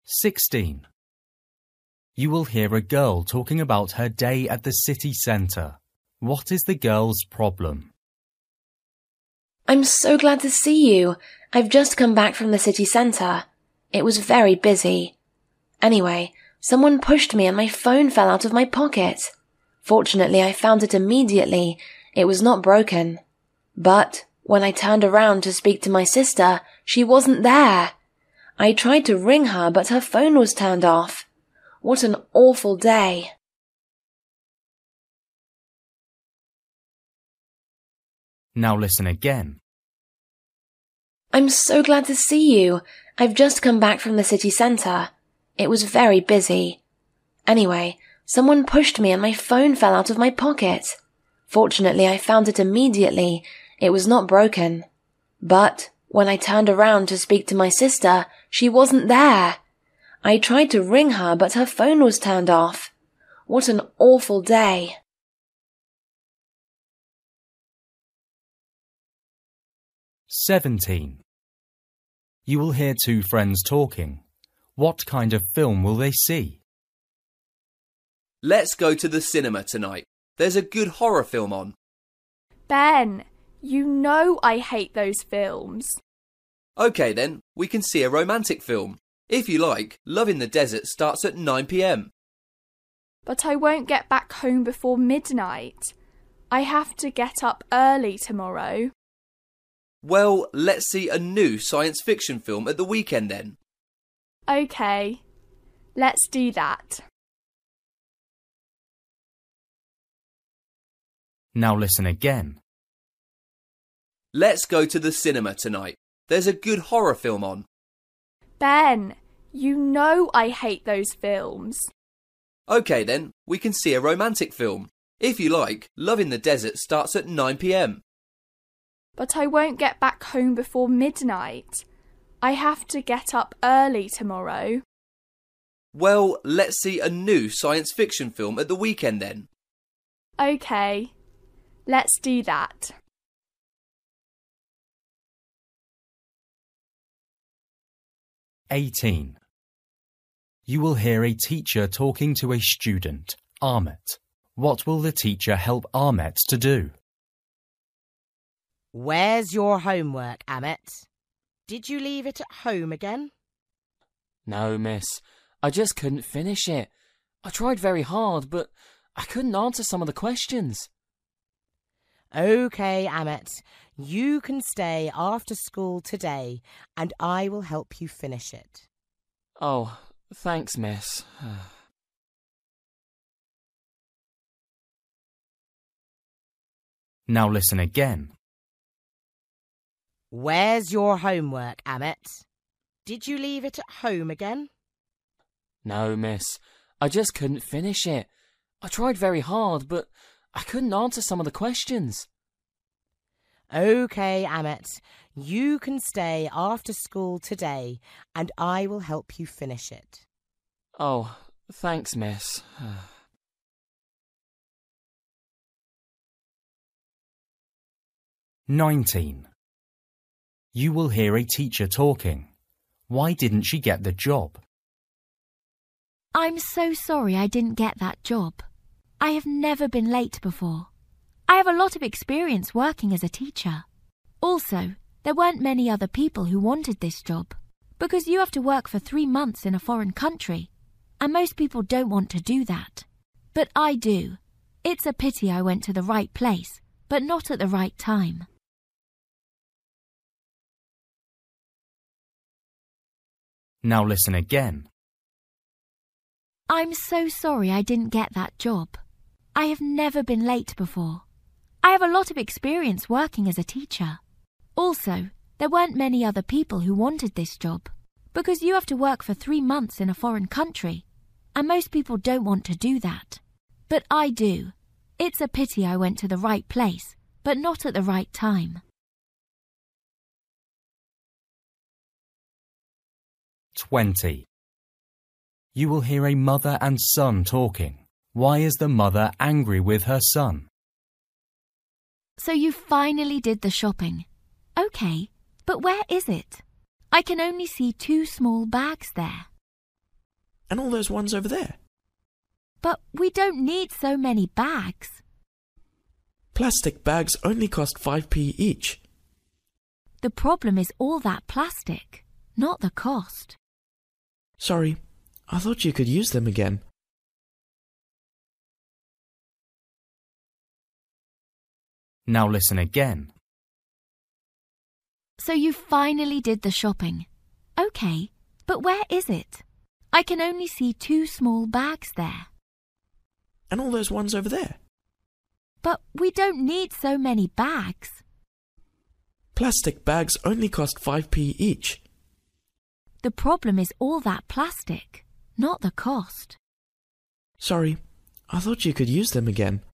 16. You will hear a girl talking about her day at the city centre. What is the girl's problem? I'm so glad to see you. I've just come back from the city centre. It was very busy. Anyway, someone pushed me and my phone fell out of my pocket. Fortunately, I found it immediately. It was not broken. But when I turned around to speak to my sister, she wasn't there. I tried to ring her, but her phone was turned off. What an awful day. Now listen again. I'm so glad to see you. I've just come back from the city centre. It was very busy. Anyway, someone pushed me and my phone fell out of my pocket. Fortunately, I found it immediately. It was not broken. But when I turned around to speak to my sister, she wasn't there. I tried to ring her, but her phone was turned off. What an awful day. "17. You will hear two friends talking. What kind of film will they see? Let's go to the cinema tonight. There's a good horror film on. Ben, you know I hate those films. OK then, we can see a romantic film. If you like, Love in the Desert starts at 9 p.m. But I won't get back home before midnight. I have to get up early tomorrow. Well, let's see a new science fiction film at the weekend then. OK, let's do that. Now listen again. Let's go to the cinema tonight. There's a good horror film on. Ben, you know I hate those films. OK then, we can see a romantic film. If you like, Love in the Desert starts at 9 p.m. But I won't get back home before midnight. I have to get up early tomorrow. Well, let's see a new science fiction film at the weekend then. OK, let's do that. "18. You will hear a teacher talking to a student, Ahmet. What will the teacher help Ahmet to do? Where's your homework, Ahmet? Did you leave it at home again? No, miss. I just couldn't finish it. I tried very hard, but I couldn't answer some of the questions. OK, Ahmet. You can stay after school today, and I will help you finish it. Oh, thanks, miss. Now listen again. Where's your homework, Ahmet? Did you leave it at home again? No, miss. I just couldn't finish it. I tried very hard, but I couldn't answer some of the questions. OK, Ahmet. You can stay after school today, and I will help you finish it. Oh, thanks, miss. "19. You will hear a teacher talking. Why didn't she get the job? I'm so sorry I didn't get that job. I have never been late before. I have a lot of experience working as a teacher. Also, there weren't many other people who wanted this job, because you have to work for 3 months in a foreign country, and most people don't want to do that. But I do. It's a pity I went to the right place, but not at the right time. Now listen again. I'm so sorry I didn't get that job. I have never been late before. I have a lot of experience working as a teacher. Also, there weren't many other people who wanted this job, because you have to work for 3 months in a foreign country, and most people don't want to do that. But I do. It's a pity I went to the right place, but not at the right time. 20. You will hear a mother and son talking. Why is the mother angry with her son? So you finally did the shopping. Okay, but where is it? I can only see 2 small bags there. And all those ones over there. But we don't need so many bags. Plastic bags only cost 5p each. The problem is all that plastic, not the cost. Sorry, I thought you could use them again. Now listen again. So you finally did the shopping. Okay, but where is it? I can only see 2 small bags there. And all those ones over there. But we don't need so many bags. Plastic bags only cost 5p each. The problem is all that plastic, not the cost. Sorry, I thought you could use them again.